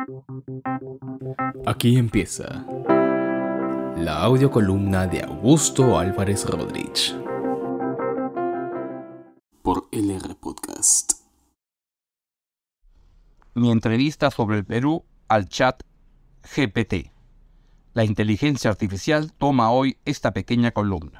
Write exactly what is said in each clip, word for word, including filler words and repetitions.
Aquí empieza la audiocolumna de Augusto Álvarez Rodríguez por L R Podcast. Mi entrevista sobre el Perú al chat G P T. La inteligencia artificial toma hoy esta pequeña columna.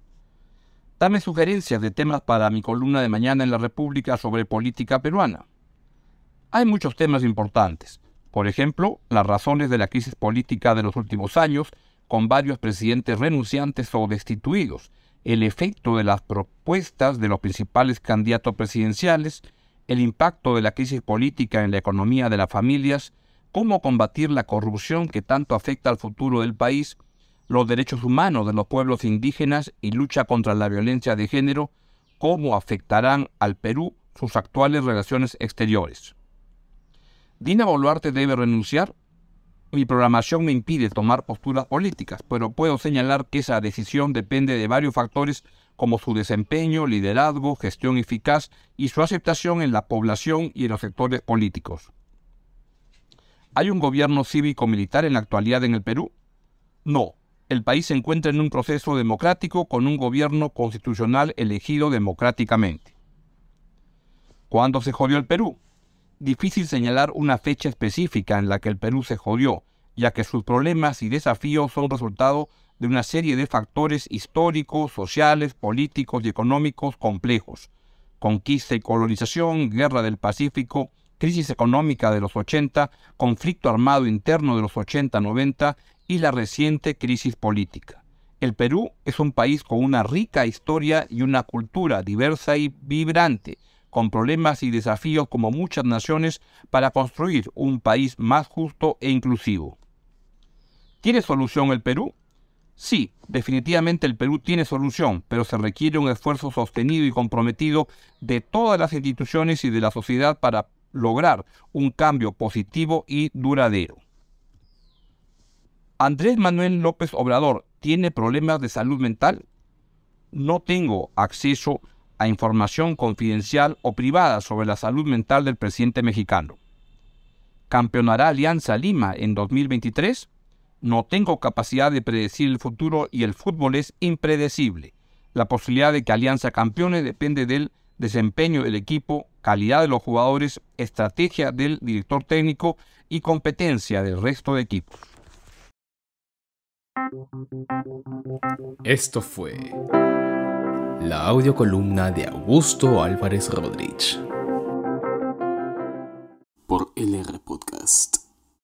Dame sugerencias de temas para mi columna de mañana en La República sobre política peruana. Hay muchos temas importantes. Por ejemplo, las razones de la crisis política de los últimos años, con varios presidentes renunciantes o destituidos, el efecto de las propuestas de los principales candidatos presidenciales, el impacto de la crisis política en la economía de las familias, cómo combatir la corrupción que tanto afecta al futuro del país, los derechos humanos de los pueblos indígenas y lucha contra la violencia de género, cómo afectarán al Perú sus actuales relaciones exteriores. ¿Dina Boluarte debe renunciar? Mi programación me impide tomar posturas políticas, pero puedo señalar que esa decisión depende de varios factores como su desempeño, liderazgo, gestión eficaz y su aceptación en la población y en los sectores políticos. ¿Hay un gobierno cívico-militar en la actualidad en el Perú? No. El país se encuentra en un proceso democrático con un gobierno constitucional elegido democráticamente. ¿Cuándo se jodió el Perú? Difícil señalar una fecha específica en la que el Perú se jodió, ya que sus problemas y desafíos son resultado de una serie de factores históricos, sociales, políticos y económicos complejos. Conquista y colonización, guerra del Pacífico, crisis económica de los ochenta, conflicto armado interno de los ochenta noventa y la reciente crisis política. El Perú es un país con una rica historia y una cultura diversa y vibrante, con problemas y desafíos como muchas naciones para construir un país más justo e inclusivo. ¿Tiene solución el Perú? Sí, definitivamente el Perú tiene solución, pero se requiere un esfuerzo sostenido y comprometido de todas las instituciones y de la sociedad para lograr un cambio positivo y duradero. ¿Andrés Manuel López Obrador tiene problemas de salud mental? No tengo acceso a información confidencial o privada sobre la salud mental del presidente mexicano. ¿Campeonará Alianza Lima en dos mil veintitrés? No tengo capacidad de predecir el futuro y el fútbol es impredecible. La posibilidad de que Alianza campeone depende del desempeño del equipo, calidad de los jugadores, estrategia del director técnico y competencia del resto de equipos. Esto fue la audiocolumna de Augusto Álvarez Rodríguez por L R Podcast.